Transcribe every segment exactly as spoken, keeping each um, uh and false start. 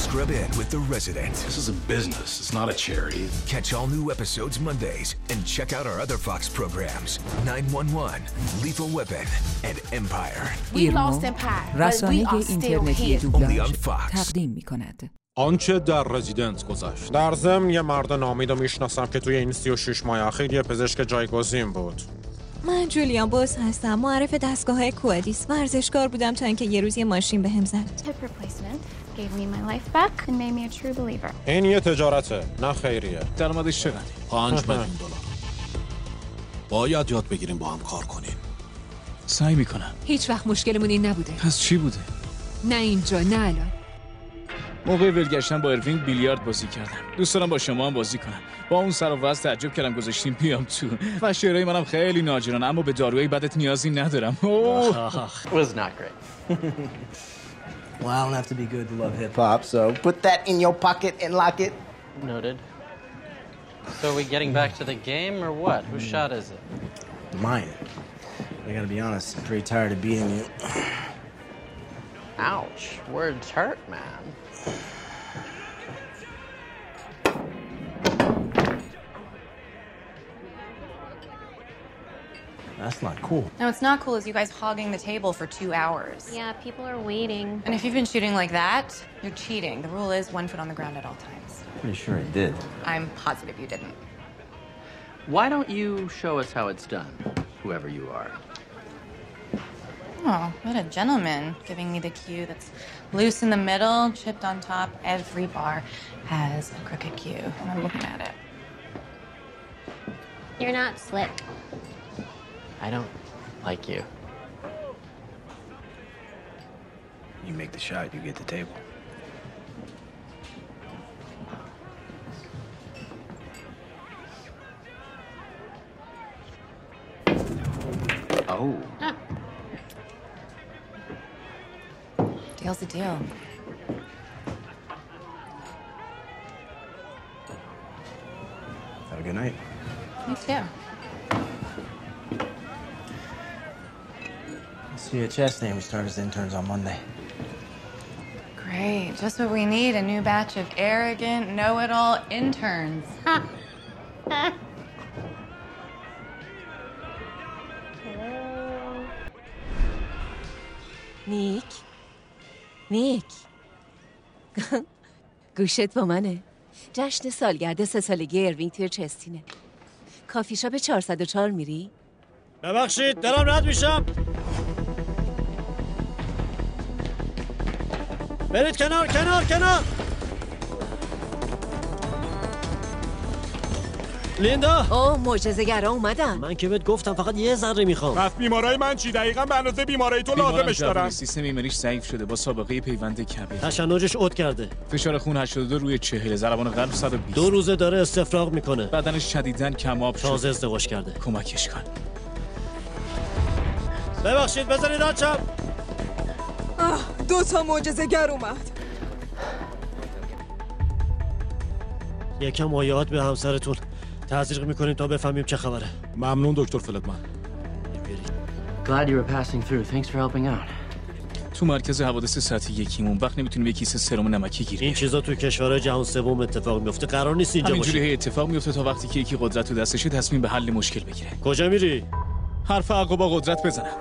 Scrub in with The Resident. This is a business. It's not a charity. Catch all new episodes Mondays and check out our other Fox programs. nine one one, Lethal Weapon, and Empire. We lost Empire, but we are still here. Only on Fox. تقدیم می‌کند. آنچه در رزیدنس گذشت. در ضمن یه مرد نامیدو میشناسم که توی این سی و شش ماه اخیر یه پزشک جایگزین بود. من جولیان بوس هستم، معرف دستگاه‌های کوادیس. ورزشکار بودم تا اینکه یه روز یه ماشین بهم زد. Hip replacement gave me my life back and made me a true believer. این یه تجارته، نه خیریه. درآمدش چقدره؟ پنج میلیون دلار. باید یاد بگیریم با هم کار کنیم. سعی میکنم. هیچ وقت مشکلمون این نبوده. پس چی بوده؟ نه اینجا، نه الان. موقع ولگشتن با اروینگ بیلیارد بازی کردم. دوست دارم با شما هم بازی کنم. با اون سر و وضع تعجب کردم گذاشتیم بیام تو. و شعرهای منم خیلی ناجرانه، اما به داروی بدت نیازی ندارم. It was not great. Well, I don't have to be good to love hip hop, so put that in your pocket and lock it. Noted. So are we getting back to the game or what? Whose shot is it? Mine. I gotta be honest, I'm pretty tired of beating you. Ouch. Words hurt, man. That's not cool. No, it's not cool as you guys hogging the table for two hours. Yeah, people are waiting. And if you've been shooting like that, you're cheating. The rule is one foot on the ground at all times. Pretty sure I did. I'm positive you didn't. Why don't you show us how it's done, whoever you are? Oh, what a gentleman, giving me the cue that's loose in the middle, chipped on top. Every bar has a crooked cue, and I'm looking at it. You're not slick. I don't like you. You make the shot, you get the table. Oh. Ah. Deal's a deal. Have a good night. You too. See you at Chastain. We start as interns on Monday. Great. Just what we need. A new batch of arrogant, know-it-all interns. نیک نیک گوشت با منه. جشن سالگرد سه سالگی اروینگ توی چستینه. کافی شاپ چهارصد و چهار میری؟ ببخشید دارم رد میشم. برید کنار کنار کنار. لیندا. اوه معجزه‌گرا اومدن. من که بهت گفتم فقط یه ذره میخوام. پس بیمارای من چی؟ دقیقاً به اندازه بیمارای تو لازمش دارم. سیستم ایمنیش ضعیف شده با سابقه پیوند کبیر. تشنجش عد کرده. فشار خون هشتاد و دو روی چهل، ضربان قلب صد و بیست. دو روزه داره استفراغ میکنه. بدنش شدیداً کم آب شده. تازه ازدواج کرده. کمکش کن. ببخشید بذارید آچم. دو تا معجزه‌گر اومد. یکم مایعات به همسرتون تزریق میکنیم تا بفهمیم چه خبره. ممنون دکتر فلدمن. Glad you were passing through. Thanks for helping out. تو مرکز حوادث سطح یکیمون وقت نمیتونیم یه کیسه سرم نمکی گیریم. این چیزا تو کشورهای جهان سوم اتفاق میفته. قرار نیست اینجا باشه. همینجوری اتفاق میفته تا وقتی که یکی قدرت تو دستشه تصمیم به حل مشکل بگیره. کجا میری؟ حرف حقو با قدرت بزنم.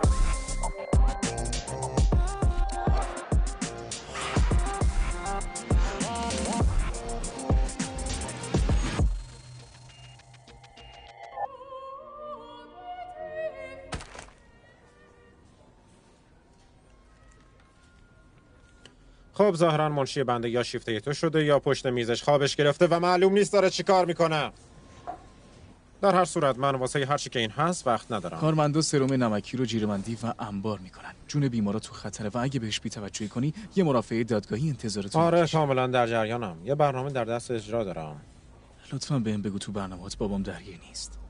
خب ظاهرا منشی بنده یا شیفته تو شده یا پشت میزش خوابش گرفته و معلوم نیست داره چی کار میکنه. در هر صورت من واسه هر چی که این هست وقت ندارم. کارمندا سرم نمکی رو جیره‌بندی و انبار میکنن. جون بیمارا تو خطره و اگه بهش بی‌توجهی کنی یه مرافعه دادگاهی انتظارتون. آره کاملا در جریانم. یه برنامه در دست اجرا دارم. لطفاً بهم بگو تو برنامه‌ات بابام درگیر نیست.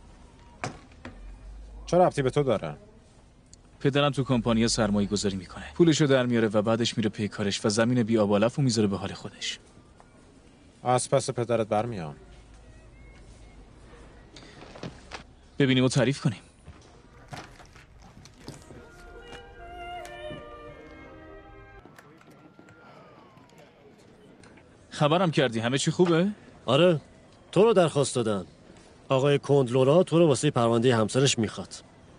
چه ربطی به تو داره؟ پدرم تو کمپانی سرمایه گذاری میکنه. پولشو در میاره و بعدش میره پی کارش و زمین بی آب و علفو میذاره به حال خودش. از پس پدرت برمیام. ببینیم و تعریف کنیم. خبرم کردی همه چی خوبه؟ آره تو رو درخواست دادن. آقای کندلورا تو رو واسه پرونده همسرش میخواد.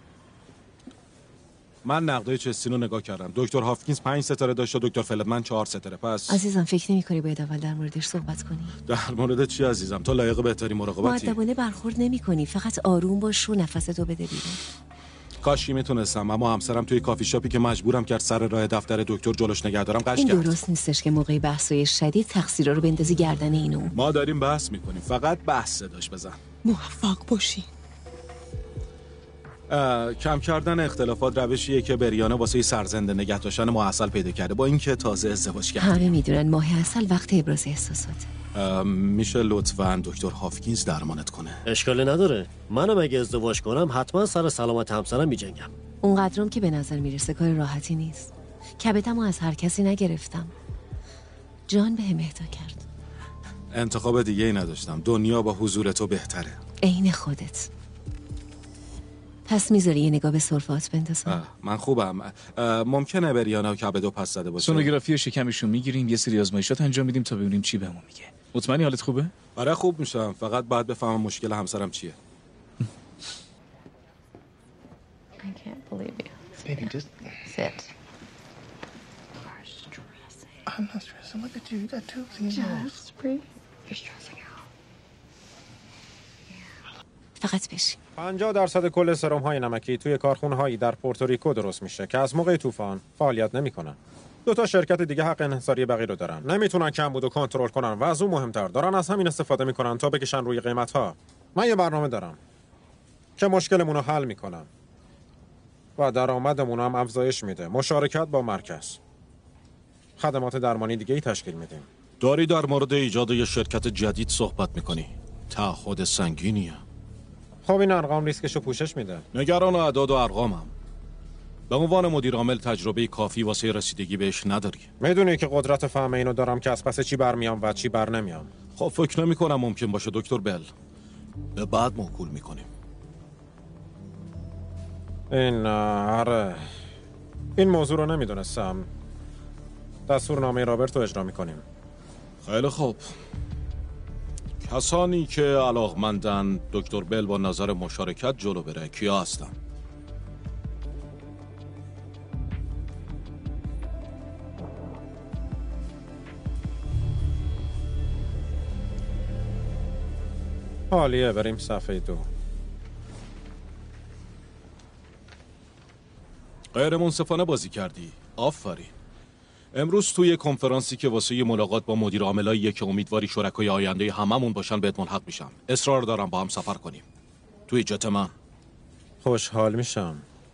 من نقدای چستین رو نگاه کردم. دکتر هافکینز پنج ستاره داشت و دکتر فلدمن چهار ستاره. پس عزیزم فکر نمی‌کنی باید اول در موردش صحبت کنی؟ در مورد چی عزیزم؟ تو لایق بهتری مراقبتی. مؤدبانه برخورد نمی‌کنی، فقط آروم باش و نفستو بده بیرون. کاشی میتونستم، اما همسرم توی کافی شاپی که مجبورم کرد سر راه دفتر دکتر جلوش نگه دارم قش این کرد. درست نیستش که موقع بحث‌های شدید تقصیرا رو بندازی گردن اینو. ما داریم بحث میکنیم، فقط بحث صداش بزن. موفق باشی. کم کردن اختلافات روشیه که بریانه واسه سرزنده نگه داشتن ماه عسل پیدا کرده، با اینکه تازه ازدواج کرده. همه میدونن ماه عسل وقت ابراز احساساته. میشه لطفاً دکتر هافکینز درمانت کنه؟ اشکالی نداره. منم اگه ازدواج کنم حتما سر سلامت همسرم میجنگم. اونقدرم که به نظر میرسه کار راحتی نیست. کبتمو از هر کسی نگرفتم. جان بهم اهدا کرد. انتخاب دیگه ای نداشتم. دنیا با حضور تو بهتره. عین خودت. پس میذاری یه نگاه به سرفات بندازم؟ من خوبم. ممکنه بریانه و کبدو پس زده باشه. سونوگرافی شکمشو میگیریم، یه سری آزمایشات انجام میدیم تا ببینیم چی بهمون میگه. مطمئنی حالت خوبه؟ آره خوب میشم، فقط باید بفهمم مشکل همسرم چیه. I can't believe you. Baby, just Sit. I'm not stressing. Look at you. You got tubes in your nose. Just breathe. You're stressing out. فقط بشین. پنجاه درصد کل سرم های نمکی توی کارخونه هایی در پورتوریکو درست میشه که از موقع طوفان فعالیت نمیکنن. دو تا شرکت دیگه حق انحصاری بقیه رو دارن. نمیتونن کمبود رو کنترل کنن و از اون مهمتر دارن از همین استفاده میکنن تا بکشن روی قیمت ها. من یه برنامه دارم که مشکلمون رو حل میکنم و درآمدمون هم افزایش میده. مشارکت با مرکز. خدمات درمانی دیگه ای تشکیل میدیم. داری در مورد ایجاد یه شرکت جدید صحبت میکنی. تعهد سنگینیه. خب این ارقام ریسکشو پوشش میده. نگران اعداد و ارقامم. به عنوان مدیر عامل تجربه کافی واسه رسیدگی بهش نداری. میدونی که قدرت فهم اینو دارم که از پس چی برمیام و چی بر نمیام. خب فکر نمی کنم ممکن باشه دکتر بل. به بعد موکول میکنیم. این آره این موضوع رو نمیدونستم. دستورنامه رابرت رو اجرا میکنیم. خیلی خوب. کسانی که علاقمندن دکتر بل با نظر مشارکت جلو بره کیا هستن؟ حالیه بریم صفحه دو. غیر منصفانه بازی کردی. آفرین. امروز توی کنفرانسی که واسه ملاقات با مدیر عاملاییه که امیدواری شرکای آینده هممون باشن بهت ملحق میشم. اصرار دارم با هم سفر کنیم. توی جت من. خوشحال میشم.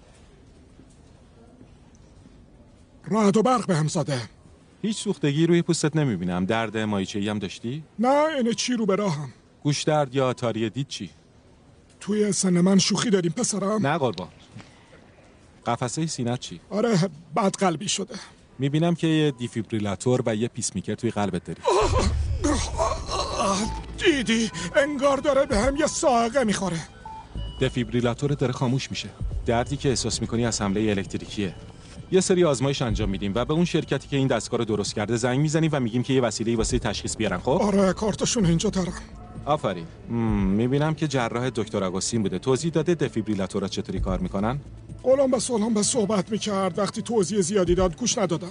رعد و برق به هم زده. هیچ سوختگی روی پوستت نمیبینم. درد مایچه‌ای هم داشتی؟ نه اینه چی رو به راهم. گوش درد یا آتاری دید چی؟ توی سن من شوخی داریم پسرم. نه قربان. قفسه سینت چی؟ آره بد قلبی شده. میبینم که یه دیفیبریلاتور و یه پیس میکر توی قلبت داری. دیدی انگار داره به هم یه صاعقه میخوره. دیفیبریلاتور داره خاموش میشه. دردی که احساس میکنی از حمله الکتریکیه. یه سری آزمایش انجام میدیم و به اون شرکتی که این دستگاه رو درست کرده زنگ میزنیم و میگیم که یه وسیله واسه تشخیص بیارن. خب آره کارتشون اینجا دارم. آفرین. میبینم که جراح دکتر آگوستین بوده. توضیح داده دفیبریلاتورها چطوری کار میکنن؟ قولم به سلام به صحبت میکرد. وقتی توضیح زیادی داد گوش ندادم.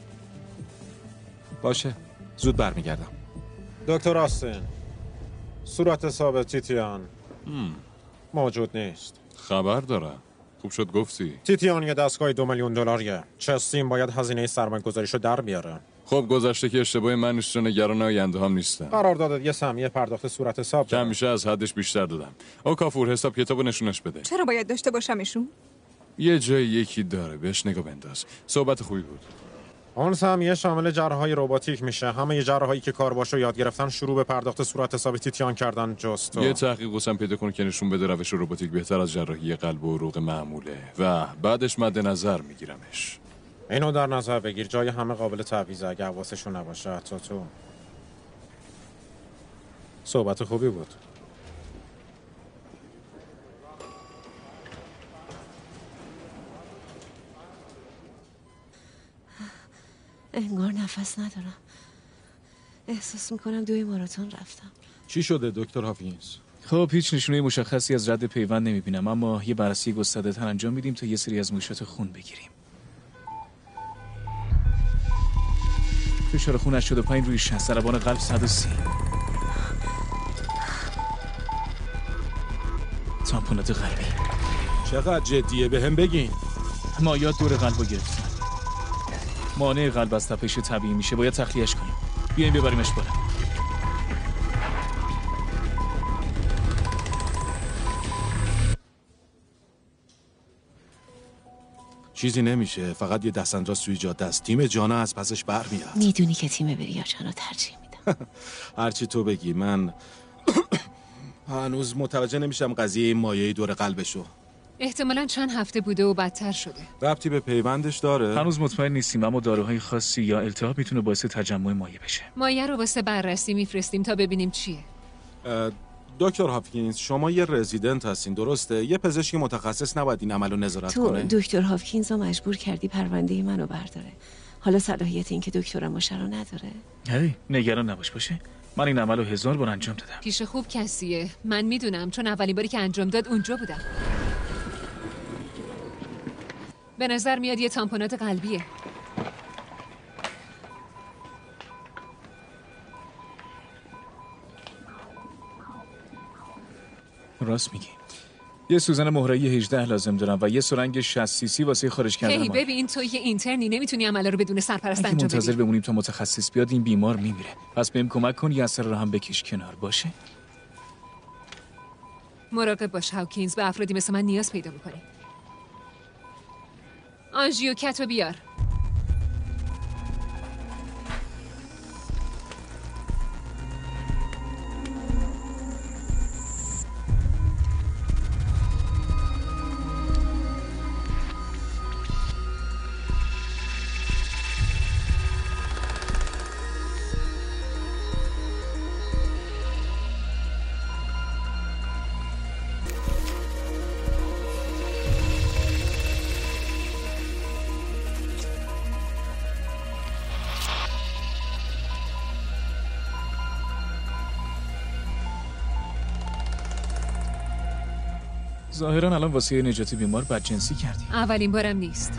باشه زود برمیگردم. دکتر آستین صورت حساب تیتیان موجود نیست. خبر دارم. خوب شد گفتی. تیتیان یه دستگاه دو میلیون دلاریه. چستین باید هزینه سرمایه‌گذاریشو در بیاره. خب گذشته که اشتباه من نیست، نگران آینده هم نیستم. قرار دادت یه سهمیه پرداخت صورت حساب کم میشه از حدش بیشتر دادم. او کافور حساب کتابو نشونش بده. چرا باید داشته باشمشون؟ یه جای یکی داره بهش نگاه بنداز. صحبت خوبی بود. اون سهمیه شامل جراحای رباتیک میشه. همه ی جراحایی که کار باشو یاد گرفتن شروع به پرداخت صورت حساب تیتیان کردن جز تو. یه تحقیق واسم پیدا کن که نشون بده روش رباتیک بهتر از جراحی قلب و عروق معموله و بعدش مد نظر میگیرمش. اینو در نظر بگیر. جای همه قابل تعویضه اگه حواسشون نباشه. حتی تو. صحبت خوبی بود. انگار نفس ندارم. احساس میکنم دوی ماراتون رفتم. چی شده دکتر هاپکینز؟ خب هیچ نشونه مشخصی از رد پیوند نمیبینم، اما یه بررسی گسترده تر انجام میدیم تا یه سری از موشات خون بگیریم. فشار خون هشتاد و پنج روی شصت، ضربان قلب صد و سی. تامپونات قلبی. چقدر جدیه به هم بگین. مایات دور قلب رو گرفتن. مانع قلب از تپش طبیعی میشه، باید تخلیهش کنیم. بیاین ببریمش بالا. چیزی نمیشه، فقط یه دستانداز توی جاده است. تیم جانا از پسش برمیاد. میدونی که تیم بریاجانو ترجیح میدم. هرچی تو بگی. من هنوز متوجه نمیشم قضیه این مایه دور قلبشو. احتمالاً چند هفته بوده و بدتر شده. ربطی به پیوندش داره؟ هنوز مطمئن نیستیم، اما داروهای خاصی یا التهاب میتونه باعث تجمع مایع بشه. مایع رو واسه بررسی میفرستیم تا ببینیم چیه. دکتر هاپکینز شما یه رزیدنت هستین درسته؟ یه پزشک متخصص نباید این عملو نظارت تو کنه؟ دکتر هاپکینز رو مجبور کردی پرونده منو برداره. حالا صلاحیت این که دکترم باشه رو نداره. هی نگران نباش باشه. من این عملو هزار بار انجام دادم. پیش خوب کسیه. من میدونم چون اولین باری که انجام داد اونجا بودم. به نظر میاد یه تامپونات قلبیه. راست میگی. یه سوزن مهره‌ای هجده لازم دارم و یه سرنگ شصت سی سی واسه خارج کردن هی مایع. ببین تو یه اینترنی نمیتونی عمل رو بدون سرپرست انجام بدی. منتظر بمونیم تا متخصص بیاد این بیمار میمیره. پس بهم کمک کن یه اثر رو هم بکش کنار باشه. مراقب باش هاوکینز، به افرادی مثل من نیاز پیدا میکنی. آنژیو کتو بیار. ظاهرا الان واسه نجات بیمار بدجنسی کردی. اولین بارم نیست.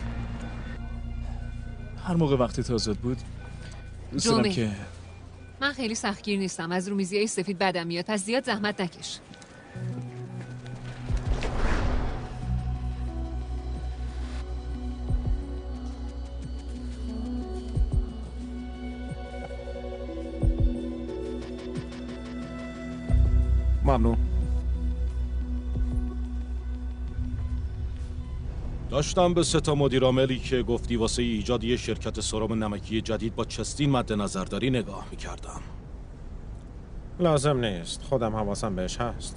هر موقع وقتی آزاد بود دوست دارم که من خیلی سختگیر نیستم. از رومیزیای سفید بدم میاد، پس زیاد زحمت نکش. ممنون. داشتم به سه تا مدیر عاملی که گفتی واسه ایجاد یه شرکت سرم نمکی جدید با چستین مد نظر داری نگاه میکردم. لازم نیست، خودم حواسم بهش هست.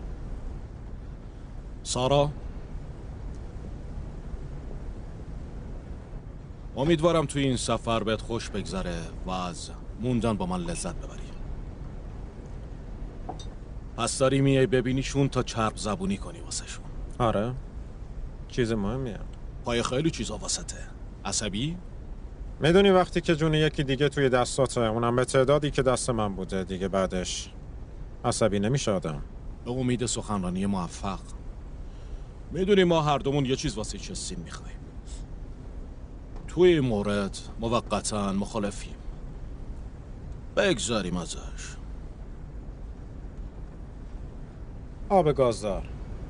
سارا؟ امیدوارم توی این سفر بهت خوش بگذره و از موندن با من لذت ببری. پس داری میای ببینیشون تا چرب زبونی کنی واسه شون. آره چیز مهمیه. پای خیلی چیزا واسطه. عصبی؟ میدونی وقتی که جون یکی دیگه توی دستاته، اونم به تعدادی که دست من بوده، دیگه بعدش عصبی نمیشه آدم. به امید سخنرانی موفق. میدونی ما هر دومون یه چیز واسه چستین میخوایم. توی این مورد موقتا مخالفیم. بگذاریم ازش. آب گازدار.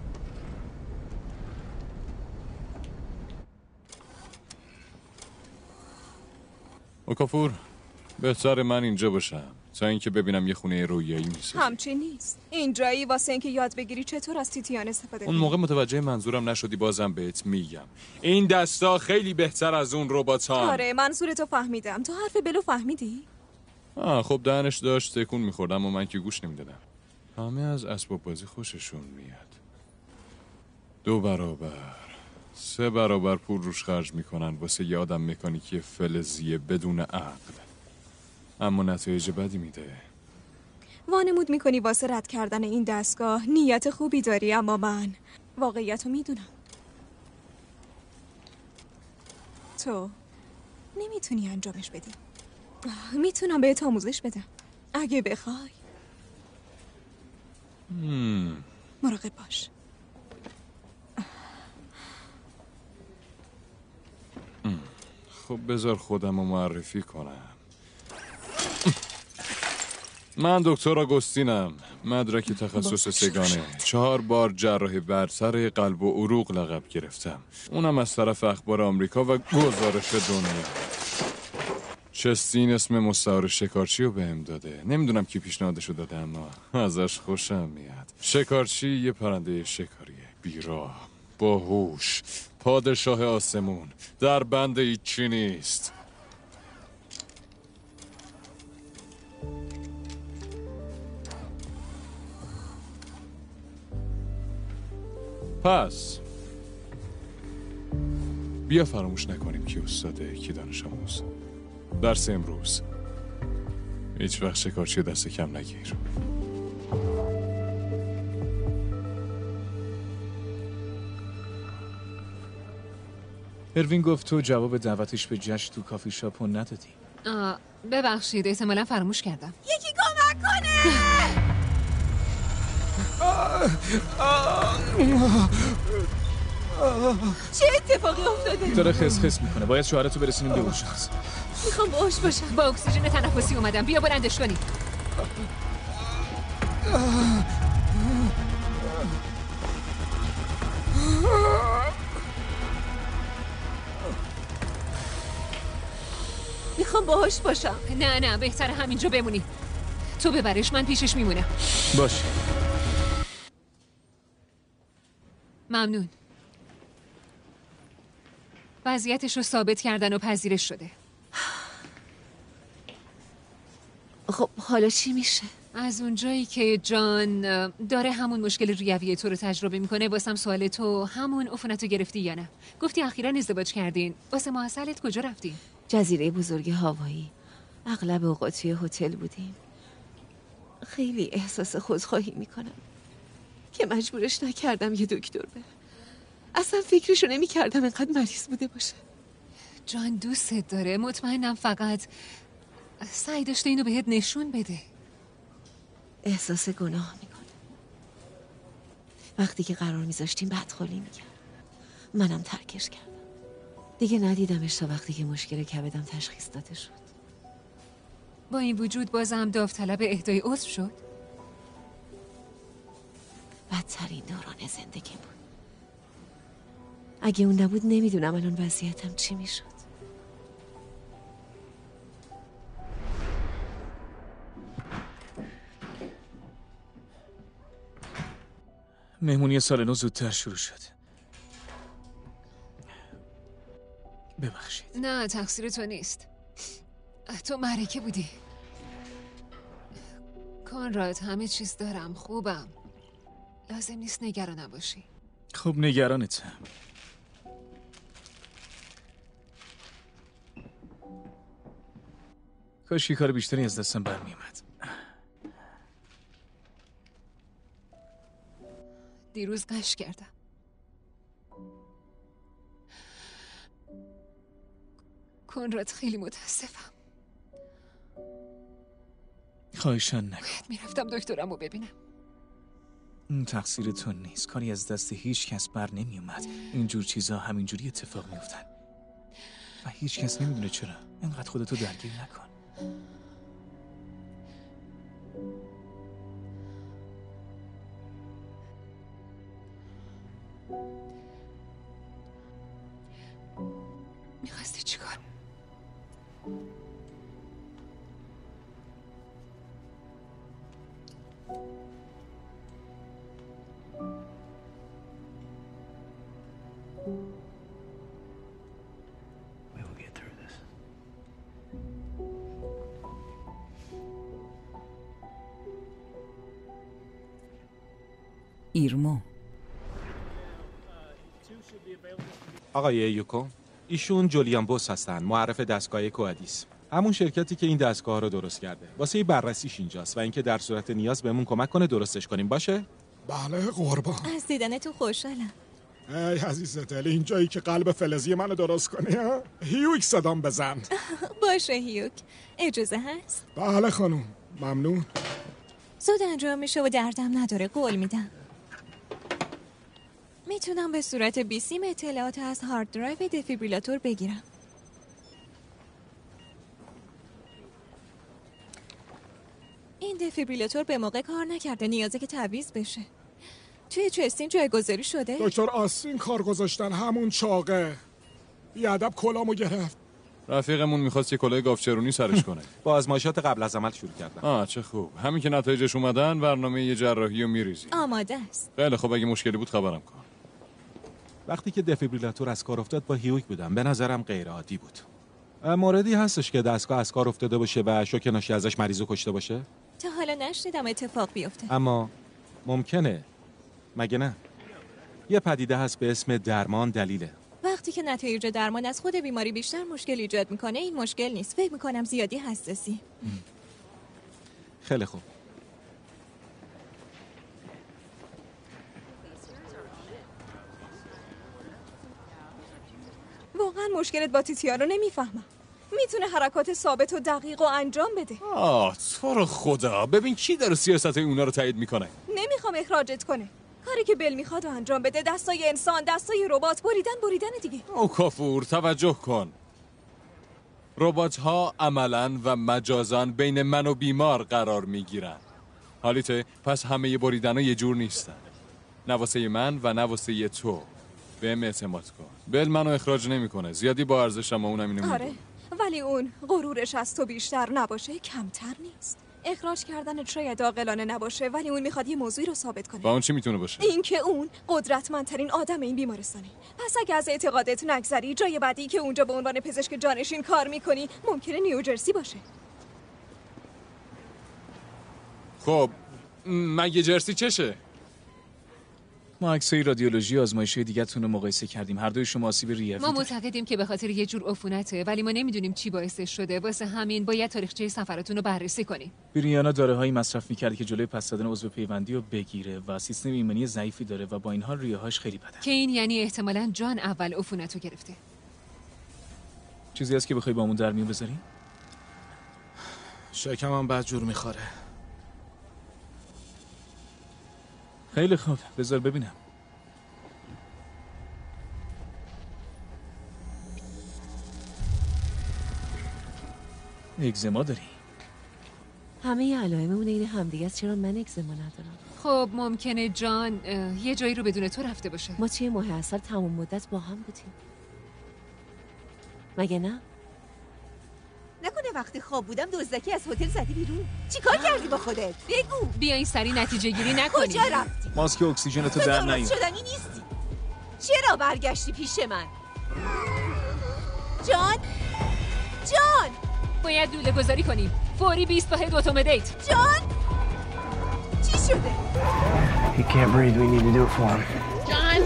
اوکافور بهتر من اینجا باشم تا اینکه ببینم یه خونه رویایی نیست. همچین نیست. اینجایی واسه اینکه یاد بگیری چطور از تیتیان استفاده اون کنی. موقع متوجه منظورم نشدی، بازم بهت میگم این دستا خیلی بهتر از اون رباتان. آره منظورتو فهمیدم. تو حرف بلو فهمیدی؟ آه خب دهنش داشت تکون میخوردم و من که گوش نمیدادم. همه از اسباب بازی خوششون میاد. دو برابر سه برابر پول روش خرج میکنن واسه یه آدم مکانیکی فلزیه بدون عقل، اما نتایج بدی میده. وانمود میکنی واسه رد کردن این دستگاه نیت خوبی داری، اما من واقعیتو میدونم. تو نمیتونی انجامش بدی. میتونم بهت آموزش بدم اگه بخوای. مم. مراقب باش. خب بذار خودم رو معرفی کنم. من دکتر آگوستینم، مدرک تخصص سگانه، چهار بار جراح برتر قلب و عروق لقب گرفتم، اونم از طرف اخبار آمریکا و گزارش دنیا. چستین اسم مستعار شکارچی رو بهم داده. نمیدونم کی پیشنهادشو داده اما ازش خوشم میاد. شکارچی یه پرنده شکاریه، بیراه، باهوش، پادشاه آسمون، در بند هیچی نیست. پس بیا فراموش نکنیم کی استاده، کی دانش آموز. درس امروز هیچ وقت شکارچی دست کم نگیر. اروین گفت تو جواب دعوتش به جشن تو کافی شاپو ندادی. آه ببخشید احتمالا فراموش کردم. یکی کمک کنه. چه اتفاقی افتاده؟ داره خسخس میکنه. باید شوهرتو برسونیم به اورژانس. میخوام باهاش باشم. با اکسیژن تنفسی اومدم. بیا بلندش کنی. میخوام باهاش باشم. نه نه بهتره همینجا بمونی. تو ببرش، من پیشش میمونم. باشه. ممنون. وضعیتش رو ثابت کردن و پذیرش شده. خب حالا چی میشه؟ از اونجایی که جان داره همون مشکل ریوی تو رو تجربه میکنه، واسم سوال تو همون عفونتو گرفتی یا نه؟ گفتی اخیراً ازدواج کردین. واسه ماحصلت کجا رفتین؟ جزیره بزرگ هاوایی. اغلب اوقات توی هتل بودیم. خیلی احساس خودخواهی میکنم که مجبورش نکردم یه دکتر بره. اصلا فکرشو نمیکردم انقدر مریض بوده باشه. جان دوستت داره. مطمئنم فقط سعی داشته اینو بهت نشون بده. احساس گناه میکنه. وقتی که قرار میذاشتیم بدخالی میکرد. منم ترکش کردم. دیگه ندیدمش تا وقتی که مشکل کبدم تشخیص داده شد. با این وجود بازم داوطلب اهدای عضو شد؟ بدترین دوران زندگی بود. اگه اون نبود نمیدونم الان وضعیتم چی میشد. مهمونی سال نو زودتر شروع شد. ببخشید. نه تقصیر تو نیست. تو معرکه بودی. کانراد همه چیز دارم، خوبم. لازم نیست نگران نباشی. خب نگرانتم. کاش که کار بیشتری از دستم برمیومد. دیروز قش کردم. کنراد خیلی متاسفم. خواهشان نکن. باید میرفتم دکترم رو ببینم. این تقصیر تو نیست. کاری از دست هیچ کس بر نمی اومد. اینجور چیزا همینجوری اتفاق میافتن و هیچ کس نمیدونه چرا. اینقدر خودتو درگیر نکن. میخواستی چیکار؟ ایرمو. آقای یوکو، ایشون جولیان بوس هستن، معرف دستگاه کوادیس. همون شرکتی که این دستگاه رو درست کرده. واسه بررسیش اینجاست و اینکه در صورت نیاز بهمون کمک کنه درستش کنیم. باشه؟ بله قربان. از دیدنتون خوشحالم. ای عزیز دل، اینجایی که قلب فلزی منو درست کنی ها؟ هیوک صدام بزن. باشه هیوک، اجازه هست؟ بله خانوم، ممنون. زود انجام میشه و دردم نداره، قول میدم. میتونم به صورت بیسیم اطلاعات از هارد درایو دفیبریلاتور بگیرم. این دفیبریلاتور به موقع کار نکرده، نیازه که تعویض بشه. توی چستین جایگذاری شده؟ دکتر آستین کار گذاشتن، همون چاقه. بیادب کلامو گرفت. رفیقمون میخواست یه کلاه گاوچرونی سرش کنه. با آزمایشات قبل از عمل شروع کردم. آه چه خوب. همین که نتایجش اومدن برنامه یه جراحی رو میریزی. آماده است. خیلی خب، اگه مشکلی بود خبرم کن. وقتی که دفیبریلاتور از کار افتاد با هیوک بودم. به نظرم غیر عادی بود. موردی هستش که دستگاه از کار افتاده باشه و شوک ناشی ازش مریضو کشته باشه؟ تا حالا نشنیدم اتفاق بیفته. اما ممکنه. مگه نه؟ یه پدیده هست به اسم درمان دلیله. وقتی که نتایج درمان از خود بیماری بیشتر مشکل ایجاد میکنه، این مشکل نیست. فکر میکنم زیادی حساسی. خیلی خوب. واقعا مشکلت با تیتیا رو نمیفهمم. میتونه حرکات ثابت و دقیق و انجام بده. آه تو رو خدا، ببین کی داره سیاست اونا رو تایید میکنه. نمیخوام اخراجت کنه. کاری که بل میخواد و انجام بده، دستای انسان، دستای ربات، بریدن بریدن دیگه. او کافور توجه کن. ربات ها عملاً و مجازاً بین من و بیمار قرار میگیرن. حالیته پس همه بریدن ها یه جور نیستن. نه واسه من و نه واسه تو. بهم اعتماد کن. بل منو اخراج نمیکنه. زیادی با ارزشم، اونم اینو میدونه. آره، ولی اون غرورش از تو بیشتر نباشه کمتر نیست. اخراج کردن شاید عاقلانه نباشه، ولی اون میخواد یه موضوعی رو ثابت کنه. با اون چی میتونه باشه؟ این که اون قدرتمندترین آدم این بیمارستانه. پس اگه از اعتقادت نگذری، جای بعدی که اونجا به عنوان پزشک جانشین کار میکنی ممکنه نیوجرسی باشه. خب مگه جرسی چشه؟ ما عکسای رادیولوژی آزمایشی دیگه‌تون رو مقایسه کردیم. هر دوی شما آسیب ریوی ما معتقدیم که به خاطر یه جور عفونته، ولی ما نمیدونیم چی باعثش شده. واسه همین باید تاریخچه سفرتون رو بررسی کنیم. بریانا داروهایی مصرف می‌کرد که جلوی پس دادن عضو پیوندی رو بگیره و سیستم ایمنی ضعیفی داره و با این حال ریه‌هاش خیلی بده. که این یعنی احتمالاً جان اول عفونتو گرفته. چیزی هست که بخوای با همون در میون بذاری؟ شکمم بد جور می‌خوره. خیلی خوب، بذار ببینم. اگزما داری؟ همه علائممون این همدیگه است. چرا من اگزما ندارم؟ خب ممکنه جان یه جایی رو بدون تو رفته باشه. ما توی ماه عسل تمام مدت با هم بودیم، مگه نه؟ نکنه وقتی خواب بودم دزدکی از هتل زدی بیرون؟ چیکار کردی با خودت؟ بگو. بیا این سری نتیجه گیری نکنی. کجا رفتی؟ ماسک اکسیژن تو در نیار. شدنی نیستی. چرا برگشتی پیش من؟ جان؟ جان! باید لوله گذاری کنیم. فوری بیست واحد اتومدیت. جان! چی شده؟ He can't breathe. We need to do it for him. John!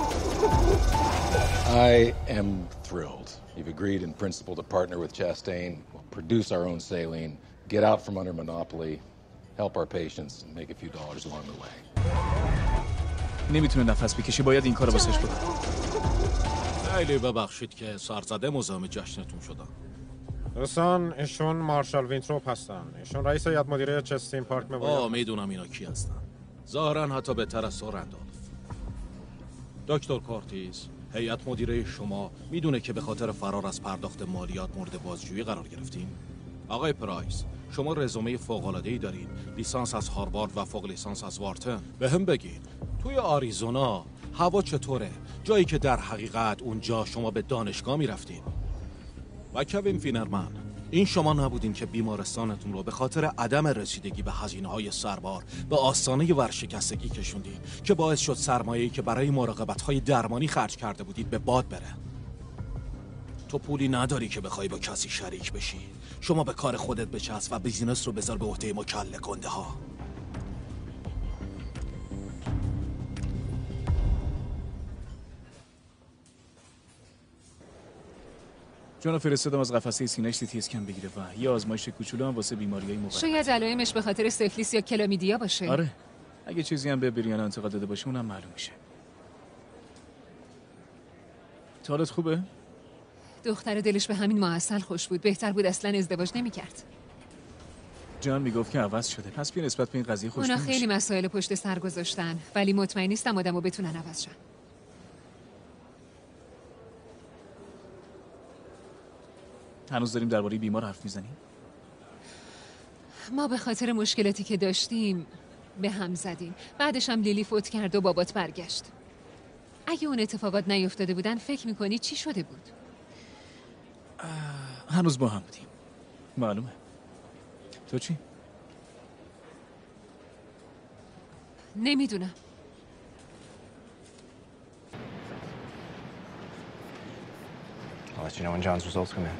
I am thrilled. You've agreed in principle to partner with Chastain, we'll produce our own saline, get out from under monopoly, help our patients, and make a few dollars along the way. نمیتونه نفس بکشه، باید این کارو واسش بکنه. خیلی ببخشید که سرزده مزاحم جشنتون شدم. دوستان ایشون مارشال وینتروپ هستن. ایشون رئیس هیئت مدیره چستین پارک میباید. آه میدونم اینا کی هستن. ظاهرا حتی بهتر از سورندالف. دکتر کورتیز، هیئت مدیره شما میدونه که به خاطر فرار از پرداخت مالیات مورد بازجویی قرار گرفتیم. آقای پرایس، شما رزومه فوق‌العاده‌ای دارین، لیسانس از هاروارد و فوق لیسانس از وارتن. به هم بگید توی آریزونا هوا چطوره؟ جایی که در حقیقت اونجا شما به دانشگاه میرفتین. و کوین فینرمن، این شما نبودین که بیمارستانتون رو به خاطر عدم رسیدگی به هزینه‌های سربار به آستانه ورشکستگی کشوندین که باعث شد سرمایه‌ای که برای مراقبت‌های درمانی خرج کرده بودید به باد بره. تو پولی نداری که بخوای با کسی شریک بشی. شما به کار خودت بچسب و بیزینس رو بذار به عهده مکلل کنده ها. جانو فرستادم از قفسه سینه‌اش سی تی اسکن بگیره و یه آزمایش کوچولو هم واسه بیماریای موقت. شاید علائمش به خاطر سفلیس یا کلامیدیا باشه. آره. اگه چیزی هم به بریانا انتقاد داده باشه اونم معلوم میشه. حالت خوبه؟ دختر دلش به همین معسل خوش بود. بهتر بود اصلا ازدواج نمی‌کرد. جان میگفت که عوض شده. پس بیا نسبت به این قضیه خوشبین اونا خیلی مسائل پشت سر گذاشتن، ولی مطمئن نیستم آدمو بتونن عوض شن. هنوز داریم درباره بیمار حرف میزنیم؟ ما به خاطر مشکلاتی که داشتیم به هم زدیم. بعدش هم لیلی فوت کرد و بابات برگشت. اگه اون اتفاقات نیفتاده بودن فکر میکنی چی شده بود؟ هنوز با هم بودیم. معلومه. تو چی؟ نمیدونم. I'll let you know when John's results come in.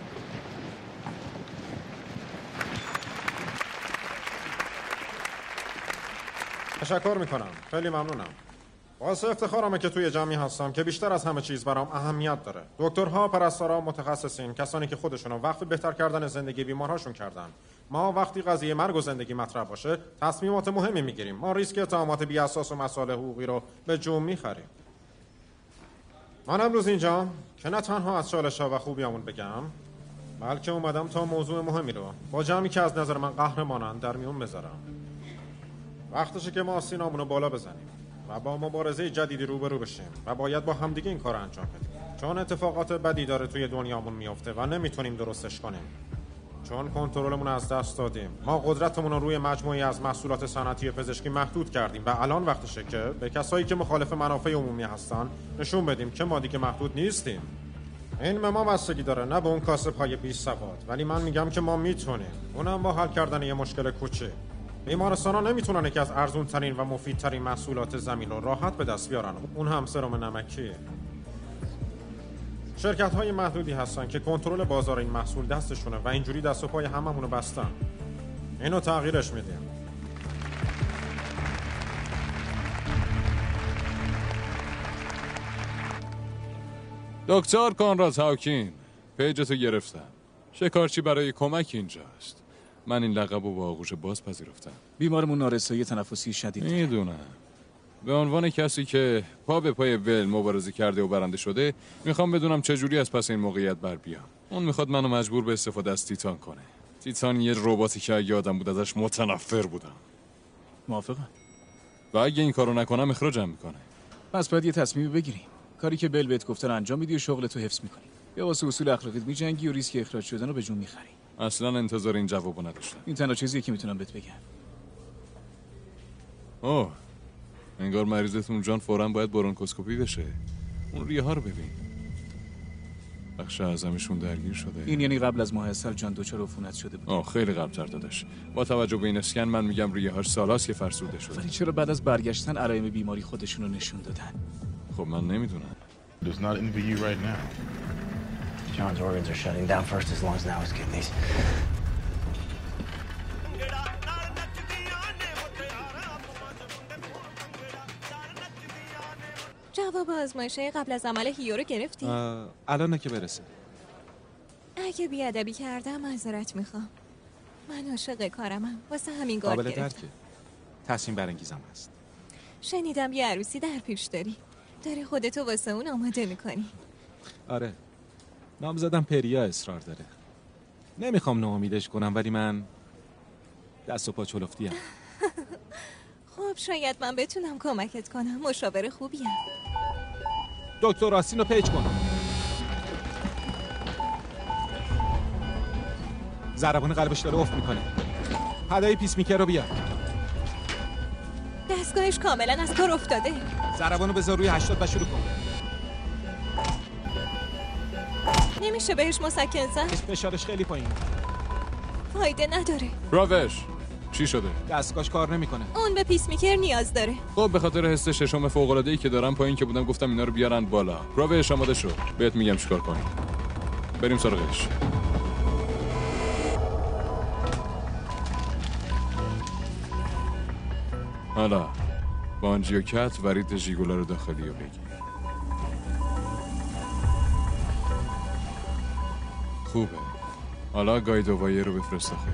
تشکر میکنم. خیلی ممنونم. باعث افتخارمه که توی جمعی هستم که بیشتر از همه چیز برام اهمیت داره. دکترها، پرستارا، متخصصین، کسانی که خودشونو وقت بهتر کردن زندگی بیمارهاشون کردن. ما وقتی قضیه مرگ و زندگی مطرح باشه، تصمیمات مهمی میگیریم. ما ریسک اتهامات بی اساس و مسائل حقوقی رو به جون میخریم. من امروز اینجا که نه تنها از چالش‌ها و خوبیامون بگم، بلکه اومدم تا موضوع مهمی رو با جمعی که از نظر من قهرمانن در میون بذارم. وقتشه که ما سینامون رو بالا بزنیم و با مبارزه جدیدی روبرو بشیم و باید با همدیگه این کار انجام بدیم. چون اتفاقات بدی داره توی دنیامون میفته و نمیتونیم درستش کنیم. چون کنترلمون از دست دادیم. ما قدرتمون رو روی مجموعی از محصولات صنعتی پزشکی محدود کردیم و الان وقتشه که به کسایی که مخالف منافع عمومی هستن نشون بدیم که ما دیگه محدود نیستیم. این به ما بستگی داره، نه به اون کاسب‌های بی سواد، ولی من میگم که ما میتونیم. اونم با حل کردن یه مشکل کوچیک. بیمارستان‌ها نمیتونن یکی از ارزون‌ترین و مفیدترین محصولات زمین رو راحت به دست بیارن. اون هم سرم نمکی. شرکت‌های محدودی هستن که کنترل بازار این محصول دستشونه و اینجوری دست و پای هممون رو بستن. اینو تغییرش میدیم. دکتر کانراد هاوکین، پیجتو گرفتم. شکارچی برای کمک اینجاست. من این لقب رو با آغوش باز پذیرفتم. بیمارمون نارسایی تنفسی شدید داره. میدونم. به عنوان کسی که پا به پای ول مبارزه کرده و برنده شده، میخوام بدونم چجوری از پس این موقعیت بر بیام. اون میخواد منو مجبور به استفاده از تیتان کنه. تیتان یه رباتی که اگه آدم بود ازش متنفر بودم. موافقم. و اگه این کارو نکنم اخراجم میکنه. پس باید یه تصمیمی بگیری. کاری که بل بهت گفته رو انجام میدی و شغلتو حفظ میکنی. یا واسه اصول اخلاقیت میجنگی و ریسک اخراج شدن رو به جون میخری. اصلا انتظار این جوابو نداشتم. این تنها چیزیه که میتونم بهت بگم. اوه، انگار مریضتون جان فوراً باید برونکوسکوپی بشه. اون ریه ها رو ببین. بخش اعظمشون درگیر شده. این یعنی قبل از ماه اصل جان دچار عفونت شده بود. آه، خیلی قبل‌تر داداش. با توجه به این اسکن من میگم ریه هاش سالاست که فرسوده شده. ولی چرا بعد از برگشتن علائم بیماری خودشونو نشون دادن؟ خب من نمیدونم. Does not envy you right now. John's organs are shutting down first his lungs, now his kidneys. جواب آزمایش‌های قبل از عمل هیو رو گرفتی؟ الان که برسه. اگه بیادبی کردم معذرت میخوام. من عاشق کارمم، واسه همین کار قابل گرفتم. درکه. تصمیم برانگیزم هست. شنیدم یه عروسی در پیش داری. داری خودتو واسه اون آماده میکنی. آره. نامزدم پریا اصرار داره. نمیخوام ناامیدش کنم ولی من دست و پا چلفتیم. خب شاید من بتونم کمکت کنم. مشاور خوبیم. دکتر راسین رو پیچ کن. ضربان قلبش داره افت میکنه. هدای پیس میکر رو بیار. دستگاهش کاملا از کار افتاده. ضربانو بذار روی هشتاد و شروع کن. نمیشه بهش مسکن زد؟ فشارش خیلی پایین. فایده نداره. راوش چی شده؟ دستگاهش کار نمیکنه. اون به پیس میکر نیاز داره. خب به خاطر حس ششم فوق العاده ای که دارم پایین که بودم گفتم اینا رو بیارن بالا. راوش آماده شو. بهت میگم چیکار کنی. بریم سراغش. حالا با آنژیوکت ورید ژیگولار داخلی رو بگیر. خوبه. حالا گایدو وایر رو بفرست داخل.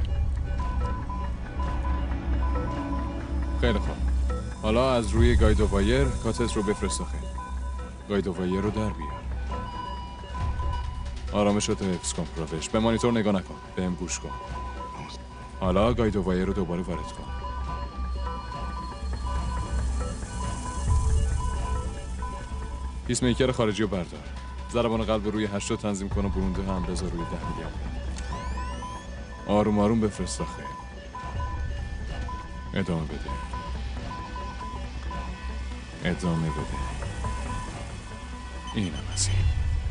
خیلی خوب. حالا از روی گایدو وایر کاتت رو بفرست داخل. گایدو وایر رو در بیار. آرامشتو حفظ کن پروفش. به مانیتور نگاه نکن، بهم گوش کن. حالا گاید وایر رو دوباره وارد کن. پیس میکر خارجی رو بردار. ضربان قلب روی هشت رو تنظیم کن و برونده هم بذار روی ده میلیون. آروم آروم بفرست آخه. ادامه بده. ادامه بده. اینم از این.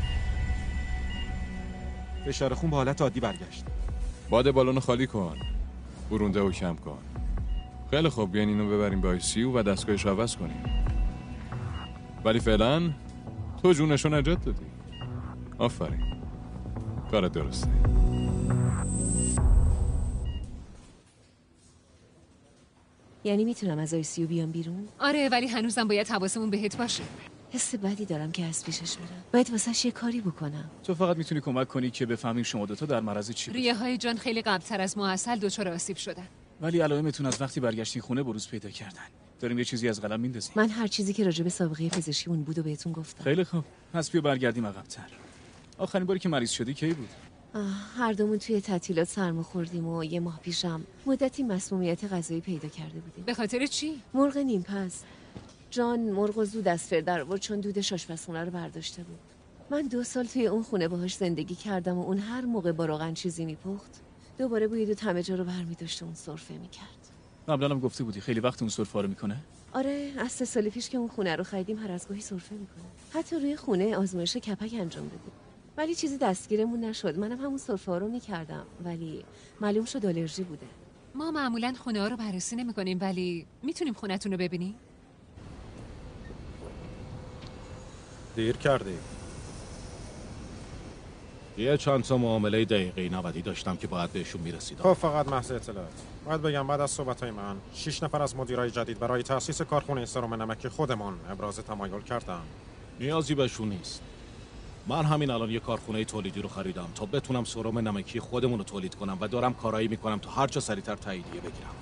فشار خون به حالت عادی برگشت. باد بالون خالی کن. برونده رو کم کن. خیلی خوب، بیاین اینو ببریم به آی سی یو و دستگاهش رو عوض کنیم. ولی فعلا تو جونشو نجات دادی. آفرین. کارت درسته. یعنی میتونم از آی سی یو بیام بیرون؟ آره، ولی هنوزم باید حواسمون بهت باشه. حس بدی دارم که از پیشش میرم. باید واسش یه کاری بکنم. تو فقط میتونی کمک کنی که بفهمیم شما دوتا در معرض چی بود. ریه های جان خیلی قبل‌تر از معسل دچار آسیب شدن. ولی علائمتون از وقتی برگشتین خونه بروز پیدا کردن. داریم یه چیزی از قلم میندازیم. من هر چیزی که راجع به سابقه پزشکی اون بود و بهتون گفتم. خیلی خوب. پس بیا برگردیم عقب‌تر. آخرین باری که مریض شدی کی بود؟ هر دومون توی تعطیلات سرما خوردیم و یه ماه پیشم مدتی مسمومیت غذایی پیدا کرده بودیم. به خاطر چی؟ مرغ نیم پز. جان مرغ زود از فر در آورد چون دودش آشپزخونه رو برداشته بود. من دو سال توی اون خونه باهاش زندگی کردم و اون هر موقع با روغن چیزی میپخت دوباره بوی دود همه جا رو برمی‌داشت و اون سرفه میکرد. قبلا هم گفته بودی خیلی وقت اون سرفه رو میکنه؟ آره، از سه سال پیش که اون خونه رو خریدیم هر از گاهی سرفه میکنه. حتی روی خونه آزمایش کپک انجام دادیم. ولی چیزی دستگیرمون نشد. منم همون سرفه رو میکردم ولی معلوم شد آلرژی بوده. ما معمولا خونه ها رو بررسی نمی‌کنیم ولی میتونیم خونه‌تون رو ببینیم. دیر کردی. یه چند تا معامله دقیقه نودی داشتم که باید بهشون میرسیدم. خب فقط محض اطلاعات. باید بگم بعد از صحبت‌های من شش نفر از مدیرای جدید برای تأسیس کارخونه سرم نمک خودمان ابراز تمایل کردن. نیازی بهشون نیست. من همین الان یه کارخونه تولیدی رو خریدم تا بتونم سرم نمکی خودمون رو تولید کنم و دارم کارایی میکنم تا هر چه سریعتر تاییدیه بگیرم.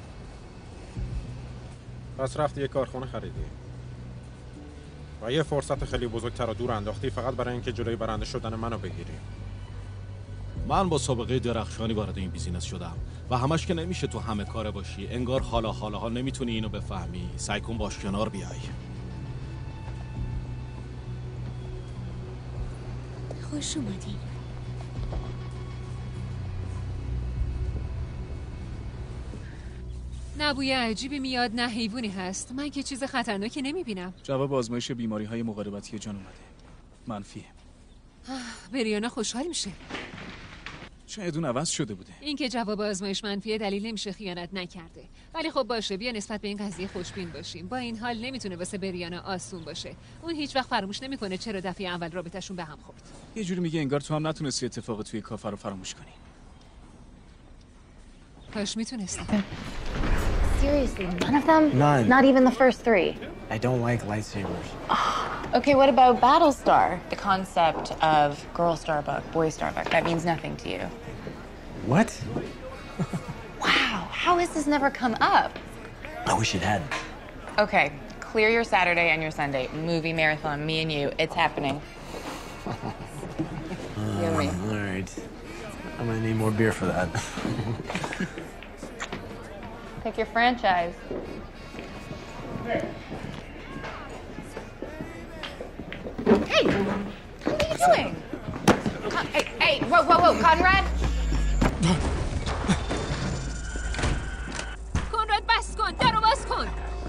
پس رفتی یه کارخونه خریدی و یه فرصت خیلی بزرگتر رو دور انداختی فقط برای اینکه جلوی برنده شدن منو بگیری. من با سابقه درخشانی وارد این بیزینس شدم و همش که نمیشه تو همه کاره باشی. انگار حالا حالا ها نمیتونی اینو بفهمی. سعی کن باش کنار بیای. خوش اومدین. نه بوی عجیبی میاد نه حیوانی هست. من که چیز خطرناکی نمیبینم. جواب آزمایش بیماری های مقاربتی جان اومده. منفیه. بریانا خوشحال میشه. شاید اون عوض شده بوده. این که جواب آزمایش منفیه دلیل نمیشه خیانت نکرده. ولی خب باشه، بیا نسبت به این قضیه خوشبین باشیم. با این حال نمیتونه واسه بریانا آسون باشه. اون هیچ وقت فراموش نمیکنه چرا دفعه اول رابطه‌شون به هم خورد. یه جوری میگه انگار تو هم نتونستی اتفاق توی کافر رو فراموش کنی. کاش میتونستم. Seriously, none of them? None. Not even the first three? I don't like lightsabers. Okay, what about Battlestar? The concept of Girl Starbuck, Boy Starbuck, that means nothing to you. What? Wow, how has this never come up? I wish it had. Okay, clear your Saturday and your Sunday. Movie marathon, me and you, it's happening. You and me. All right. I'm gonna need more beer for that. Pick your franchise. Hey! What are you doing? Con- hey, hey, whoa, whoa, whoa, Conrad? کنراد بس کن، درو باز کن.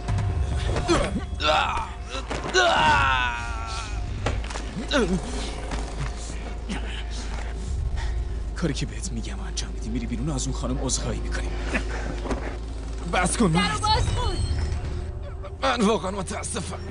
کاری که بهت میگم انجام میدی، میری بیرون از اون خانم عذرخواهی میکنیم. بس کن. درو باز کن. من واقعا متاسفم.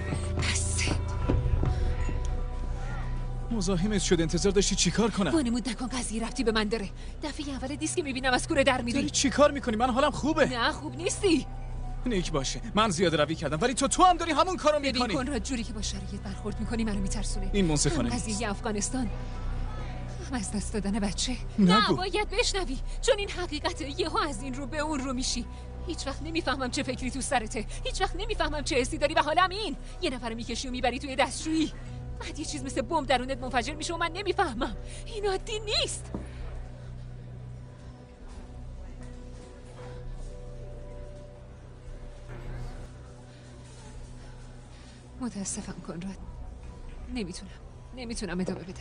مزاحمت شد، انتظار داشتی چیکار کنم؟ وانمود نکن قضیه رفتی به من داره. دفعه اول دیسک میبینم از کوره در میری. داری چیکار میکنی؟ من حالم خوبه. نه خوب نیستی. نیک باشه، من زیاده روی کردم ولی تو تو هم داری همون کارو میکنی. ببین کنراد، جوری که با شرایط برخورد میکنی منو میترسونه. این منصفانه نیست. قضیه افغانستان از دست دادن بچه. نگو. نه باید بشنوی، چون این حقیقته. یهو از این رو به اون رو میشی. هیچ وقت نمیفهمم چه فکری تو سرته. هیچ وقت نمیفهمم چه حسی داری و حالم این. یه نفر میکشی و میبری توی دستشویی. بعد یه چیز مثل بمب درونت منفجر میشه و من نمیفهمم. این عادی نیست. متاسفم کنراد. نمیتونم نمیتونم ادامه بدم.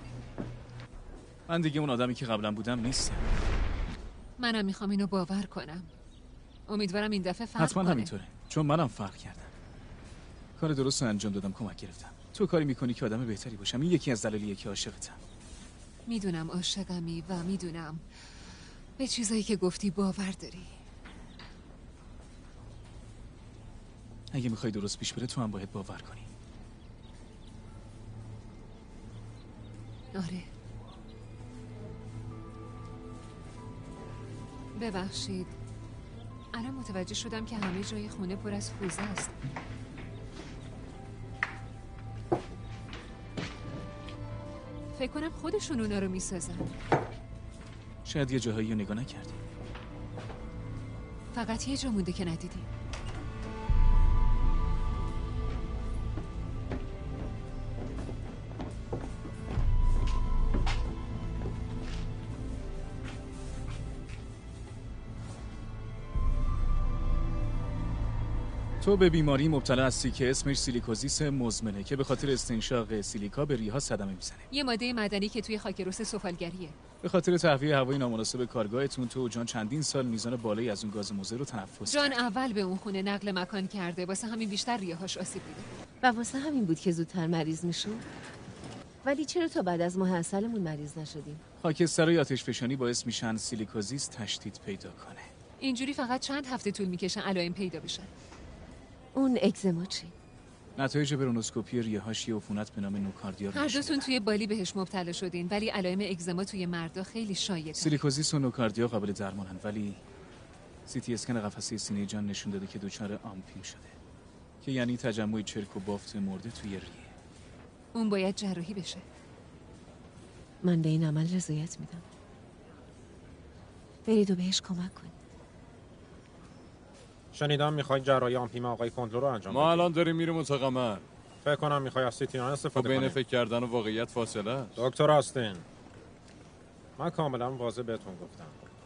من دیگه اون آدمی که قبلا بودم نیستم. منم میخوام اینو باور کنم. امیدوارم این دفعه فرق حتما کنه. همینطوره، چون منم فرق کردم. کار درست رو انجام دادم، کمک گرفتم. تو کاری میکنی که آدم بهتری باشم. این یکی از دلایلیه که عاشقتم. میدونم عاشقمی و میدونم به چیزایی که گفتی باور داری. اگه میخوای درست پیش بره تو هم باید باور کنی. آره. ببخشید. الان متوجه شدم که همه جای خونه پر از کوزه است. فکر کنم خودشون اونا رو میسازن. شاید یه جاهایی رو نگاه نکردی. فقط یه جا مونده که ندیدی. تو به بیماری مبتلا هستی که اسمش سیلیکوزیس مزمنه که به خاطر استنشاق سیلیکا به ریه‌ها صدمه میزنه. یه ماده معدنی که توی خاکروس سفالگریه. به خاطر تهویه هوای نامناسب کارگاهتون تو و جان چندین سال میزان بالایی از اون گاز مضر رو تنفس جان اول به اون خونه نقل مکان کرده، واسه همین بیشتر ریه‌هاش آسیب دیده. و واسه همین بود که زودتر مریض میشد. ولی چرا تا بعد از ماه عسلمون مریض نشدیم؟ خاکسترای آتشفشانی باعث میشن سیلیکوزیس تشدید پیدا کنه. اینجوری فقط چند هفته طول میکشن علائم پیدا بشن. اون اگزما چی؟ نتایج برونوسکوپی ریه‌هاش یه عفونت به نام نوکاردیا رو هر دوتون توی بالی بهش مبتلا شدین، ولی علائم اگزما توی مردا خیلی شایعه. سیلیکوزیس و نوکاردیا قابل درمانن، ولی سی تی اسکن قفسه سینه جان نشون داده که دچار آمپین شده، که یعنی تجمع چرک و بافت مرده توی ریه. اون باید جراحی بشه. من به این عمل رضایت میدم. برید و بهش کمک کنید. شنیدم میخوای جراحی آمپیم آقای کندلو رو انجام ما الان داریم میریم اتاق عمل. فکر کنم میخوای از سیتینان استفاده کنی. خب بین فکر کردن و واقعیت فاصله است. دکتر آستین، من کاملا واضح بهتون گفتم.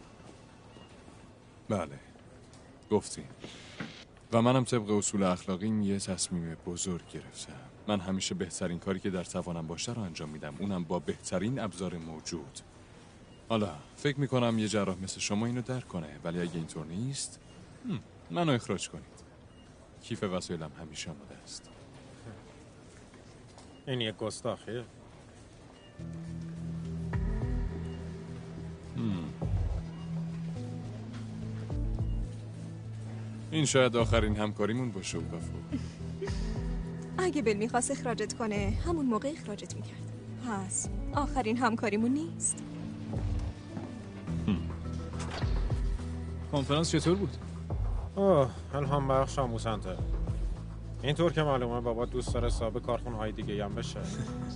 بله گفتی. و منم طبق اصول اخلاقیم یه تصمیم بزرگ گرفتم. من همیشه بهترین کاری که در توانم باشه رو انجام میدم، اونم با بهترین ابزار موجود. حالا فکر میکنم یه جراح مثل شما اینو درک کنه، ولی اگه اینطور نیست منو اخراج کنید. کیف وسایلم همیشه آماده است. این یک گستاخیه. این شاید آخرین همکاریمون باشه اوکافو. اگه بل میخواست اخراجت کنه همون موقع اخراجت میکرد. پس آخرین همکاریمون نیست. کنفرانس چطور بود؟ اوه الهام بخش آموزنده. اینطور که معلومه بابا دوست داره صاحب کارخونه‌های دیگه هم بشه.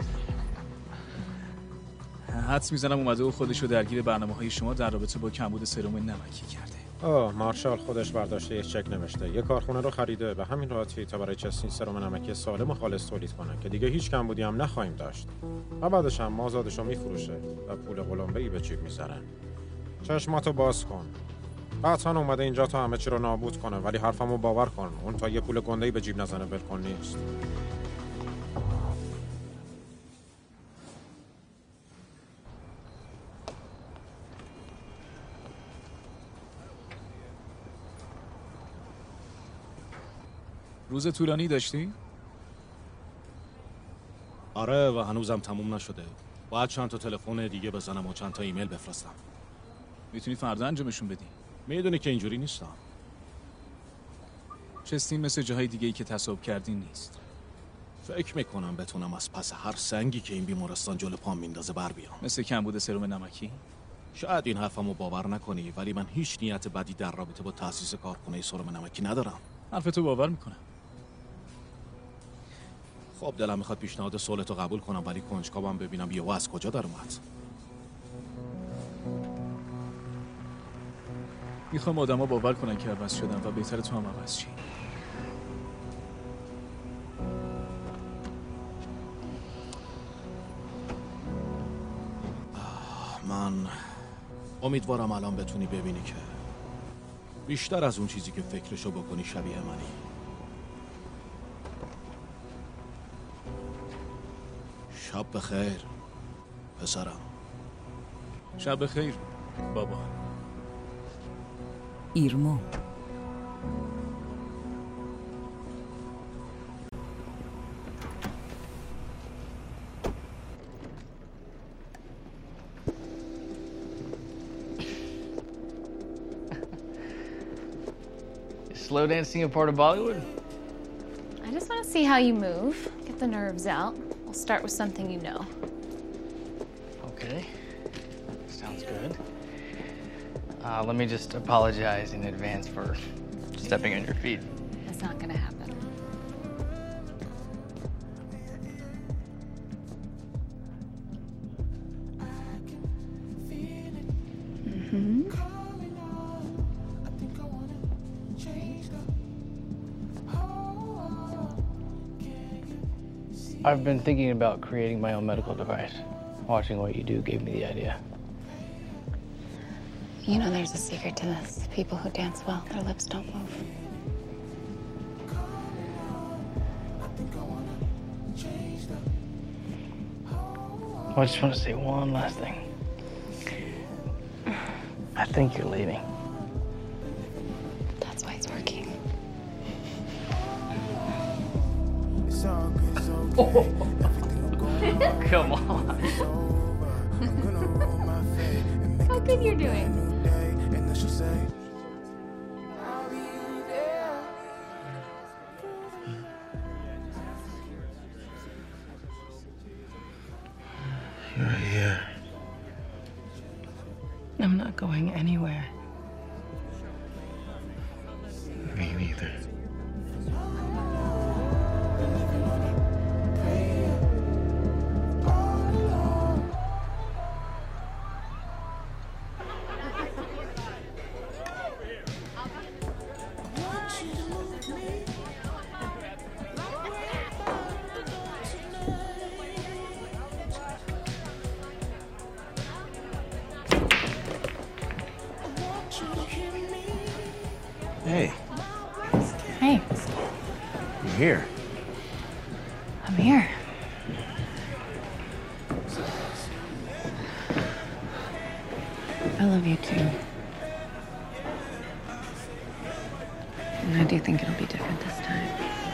حدس میزنم اومده و خودشو درگیر برنامه‌های شما در رابطه با کمبود سرم نمکی کرده. آه مارشال خودش برداشته یه چک نوشته، یه کارخونه رو خریده به همین راحتی تا برای چسین سرم نمکی سالم و خالص تولید کنه که دیگه هیچ کمبودی هم نخواهیم داشت. و بعدش هم مازادشو میفروشه و پول قلمبه‌ای به جیب میذاره. چشماتو باز کن. قطعا اومده اینجا تا همه چی رو نابود کنه، ولی حرفمو باور کن اون تا یه پول گنده‌ای به جیب نزنه ولکن نیست. روز طولانی داشتی؟ آره و هنوزم تموم نشده. باید چند تا تلفن دیگه بزنم و چند تا ایمیل بفرستم. میتونی فردا انجامشون بدی. میدونی که اینجوری نیستم. چستین مثل جاهای دیگه ای که تصاحب کردین نیست. فکر میکنم بتونم از پس هر سنگی که این بیمارستان جلو پام میندازه بر بیام. مثل کمبود سرم نمکی؟ شاید این حرفمو باور نکنی، ولی من هیچ نیت بدی در رابطه با تأسیس کارخونه سرم نمکی ندارم. حرفتو باور میکنم. خب دلم میخواد پیشنهاد صلحتو قبول کنم، ولی کنجکاوم ببینم یهو از کجا در اومد. میخوام آدما باور کنن که عوض شدن و بهتره تو هم عوض شی. امیدوارم الان بتونی ببینی که بیشتر از اون چیزی که فکرشو بکنی شبیه منی. شب بخیر پسرم. شب بخیر بابا. ایرمو. Slow dancing a part of Bollywood? I just want to see how you move, get the nerves out. We'll start with something you know. Okay. Sounds good. Uh, let me just apologize in advance for stepping on your feet. That's not gonna happen. Mm-hmm. I've been thinking about creating my own medical device. Watching what you do gave me the idea. You know there's a secret to this. People who dance well, their lips don't move. I just want to say one last thing. I think you're leaving. That's why it's working. Come on. How good you're doing. You're here. I'm not going anywhere. Me neither. Hey, Hey, you're here. I'm here. I love you too. And I do think it'll be different this time.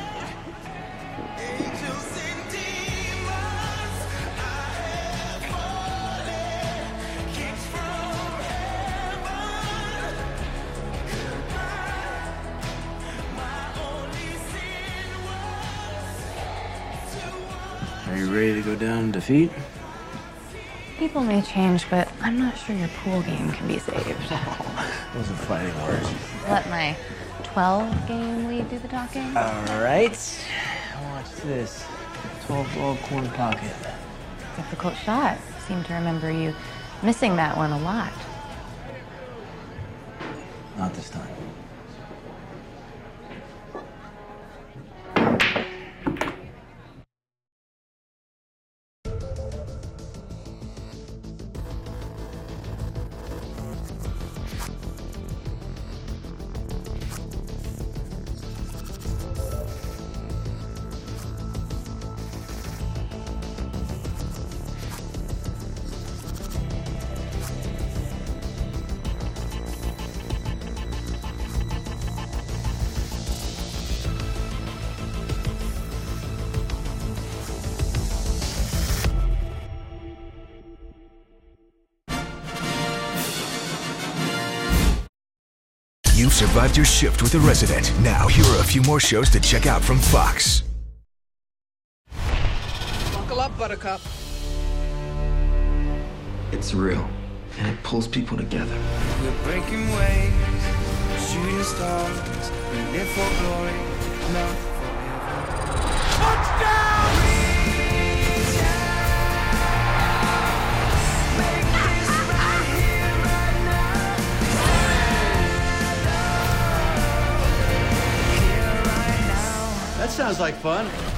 Are you ready to go down and defeat? People may change, but I'm not sure your pool game can be saved. Those are fighting words. Let my twelve game lead do the talking. All right. Watch this. twelve ball corner pocket. Difficult shot. Seem to remember you missing that one a lot. Not this time. You've survived your shift with The Resident. Now, here are a few more shows to check out from Fox. Buckle up, Buttercup. It's real, and it pulls people together. We're breaking waves, shooting stars, we live for glory, not forever. Touchdown! That sounds like fun.